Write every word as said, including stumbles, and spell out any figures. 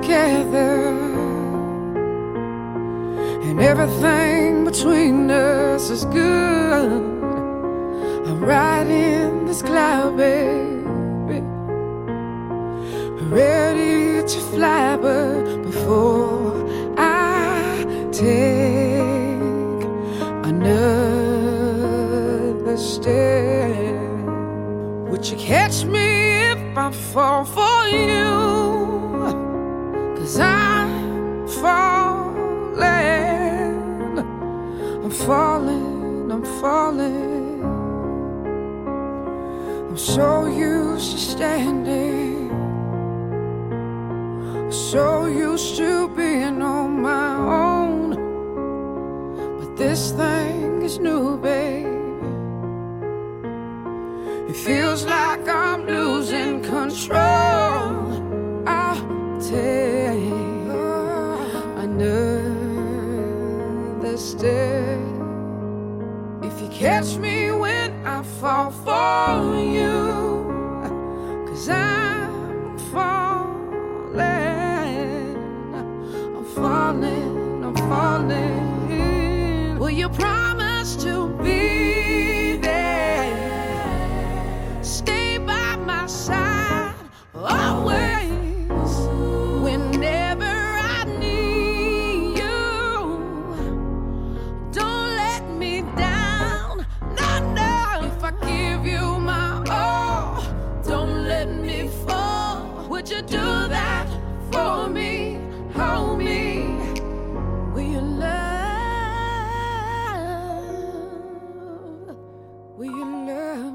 together, and everything between us is good. I'm riding this cloud, baby, ready to fly, but before I take another step, would you catch me if I fall for you? 'Cause I'm falling, I'm falling, I'm falling. I'm so used to standing, so used to being on my own, but this thing is new, baby. It feels like I'm losing control. I'll take another step. If you catch me when I fall for you, 'cause I'm falling, I'm falling, I'm falling. Will you promise to be side always, whenever I need you? Don't let me down, no, no. If I give you my all, don't let me fall. Would you do that for me? Hold me. Will you love? Will you love?